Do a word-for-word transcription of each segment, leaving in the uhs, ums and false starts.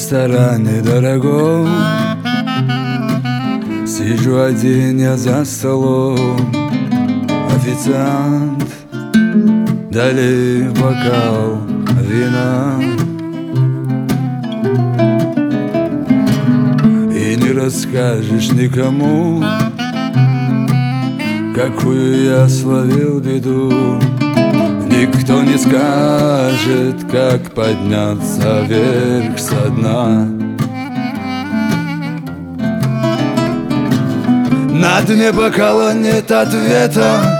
ресторане дорогом сижу один я за столом. Официант, дали бокал вина. И не расскажешь никому, какую я словил беду. Никто не скажет, как подняться вверх со дна. На дне бокала нет ответа,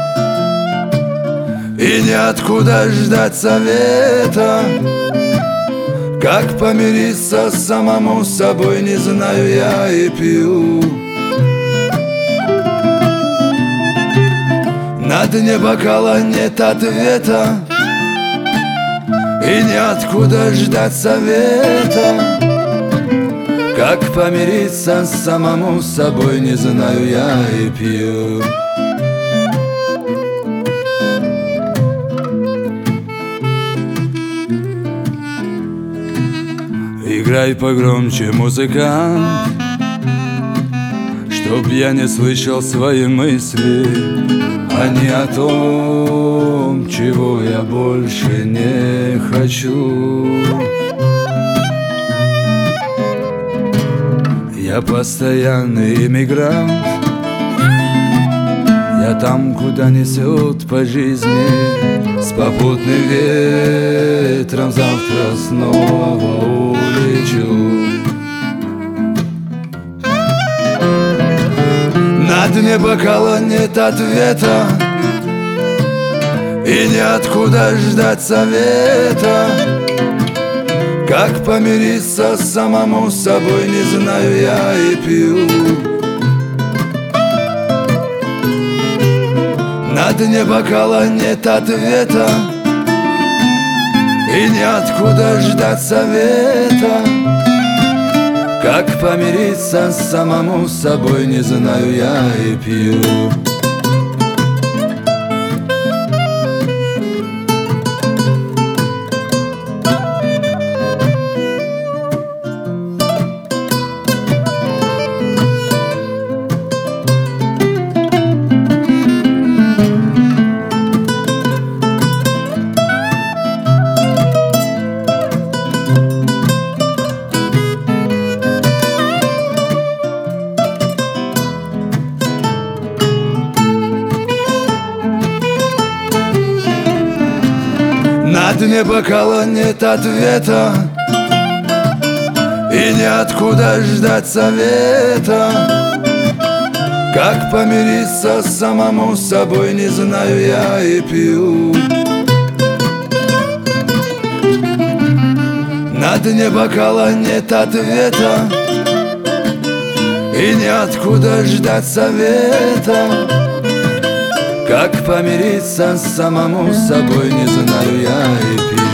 и неоткуда ждать совета. Как помириться с самому собой, не знаю я и пью. На дне бокала нет ответа, и неоткуда ждать совета. Как помириться с самому собой, не знаю я и пью. Играй погромче, музыкант, чтоб я не слышал свои мысли, а не о том, чего я больше не хочу. Я постоянный иммигрант, я там, куда несет по жизни, с попутным ветром завтра снова улечу. На дне бокала нет ответа, и неоткуда ждать совета. Как помириться с самому собой, не знаю я и пью. На дне бокала нет ответа, и неоткуда ждать совета. Как помириться с самому собой, не знаю я и пью. На дне бокала нет ответа, и неоткуда ждать совета. Как помириться с самому собой, не знаю я и пью. На дне бокала нет ответа, и неоткуда ждать совета. Как помириться с самому собой, не знаю я и пью.